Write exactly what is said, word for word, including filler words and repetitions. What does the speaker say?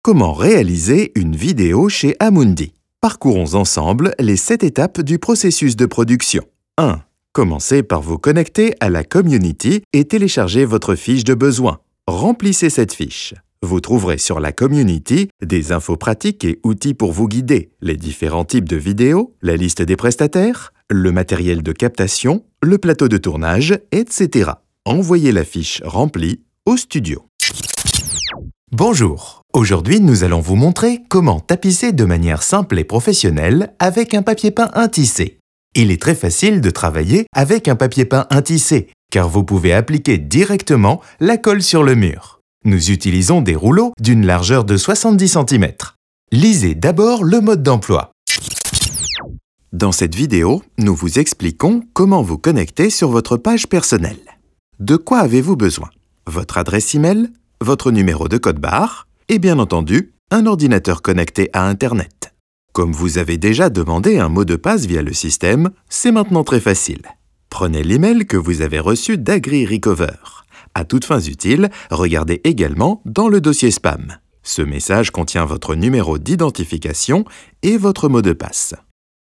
Comment réaliser une vidéo chez Amundi? Parcourons ensemble les sept étapes du processus de production. un. Commencez par vous connecter à la community et télécharger votre fiche de besoin. Remplissez cette fiche. Vous trouverez sur la community des infos pratiques et outils pour vous guider, les différents types de vidéos, la liste des prestataires, le matériel de captation, le plateau de tournage, et cetera. Envoyez la fiche remplie au studio. Bonjour! Aujourd'hui, nous allons vous montrer comment tapisser de manière simple et professionnelle avec un papier peint intissé. Il est très facile de travailler avec un papier peint intissé, car vous pouvez appliquer directement la colle sur le mur. Nous utilisons des rouleaux d'une largeur de soixante-dix centimètres. Lisez d'abord le mode d'emploi. Dans cette vidéo, nous vous expliquons comment vous connecter sur votre page personnelle. De quoi avez-vous besoin? Votre adresse email, votre numéro de code barre et bien entendu, un ordinateur connecté à Internet. Comme vous avez déjà demandé un mot de passe via le système, c'est maintenant très facile. Prenez l'email que vous avez reçu d'AgriRecover. À toutes fins utiles, regardez également dans le dossier spam. Ce message contient votre numéro d'identification et votre mot de passe.